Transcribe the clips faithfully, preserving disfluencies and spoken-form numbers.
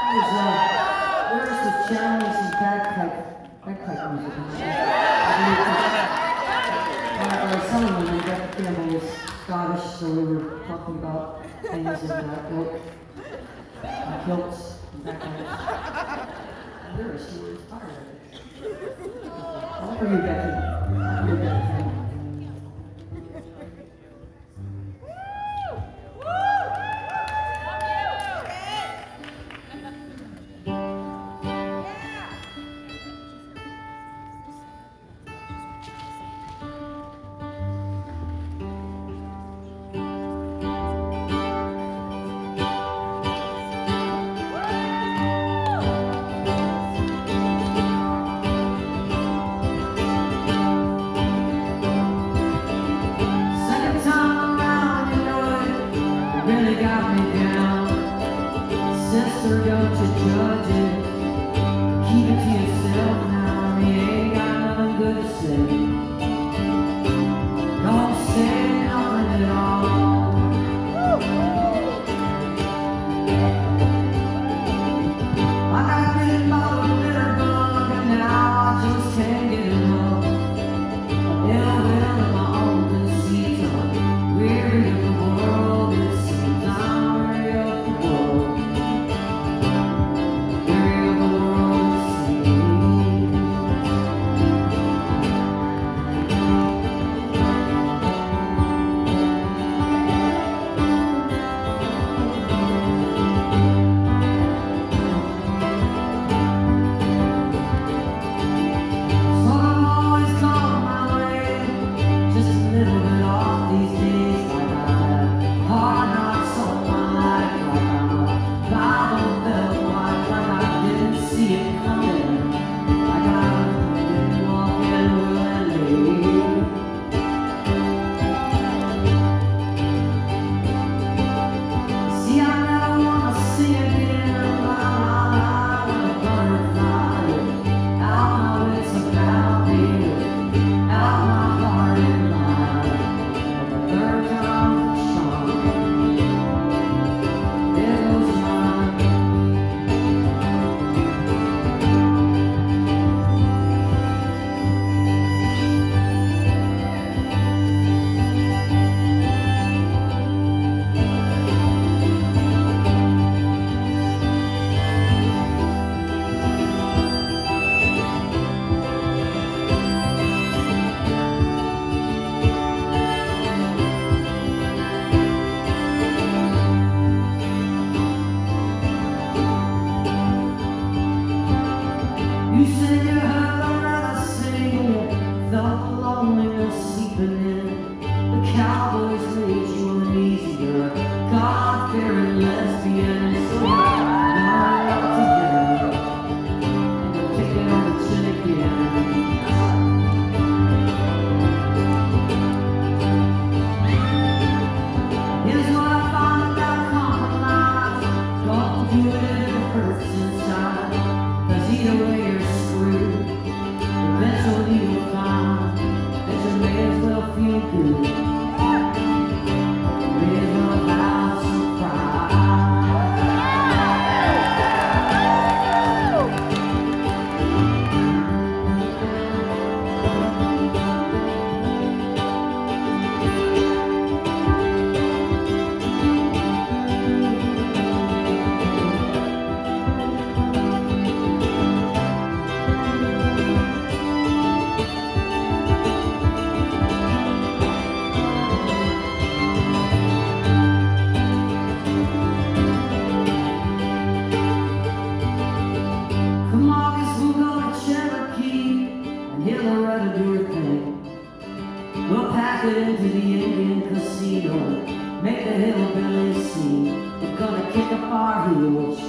was, uh, there's the Chinese and bagpipe, bagpipe music. I was telling them that that family is Scottish, so we were talking about things in uh, ilk, and kilts, and that kind of stuff. And there she was tired of it. How old are you, Becky? You're Becky. Sister, don't you judge it. Keep it to yourself now. You ain't got nothing good to say. Don't say nothing at all. I got bitten by the bitter bug, and now I just can't get enough. Ill will in my own conceit. I'm weary of the world. It seems I'm weary of the world. You said you heard the rather sing, felt the loneliness seeping in. The cowboys made you uneasy, God-fearing lesbian. It's so hard up together, and you'll take it on the chin again. Here's what I found about compromise. Don't do it if it hurts inside. 'Cause either way you're screwed. Eventually you'll find that you may as well feel good. You may as well have some pride. Come on, guess we'll go to Cherokee and hit Loretta do her thing. We'll pack it into the Indian casino, make the hillbillies scene. We're gonna kick up our heels,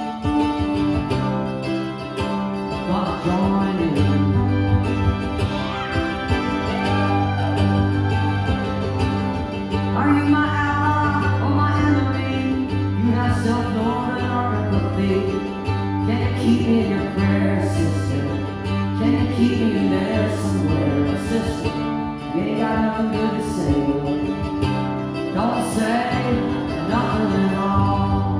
gonna join in. Are you my ally or my enemy? You have self-knowing or empathy. Can you keep me in your prayers, sister? Can you keep me in there somewhere, sister? You ain't got nothing good to say. Don't say nothing at all.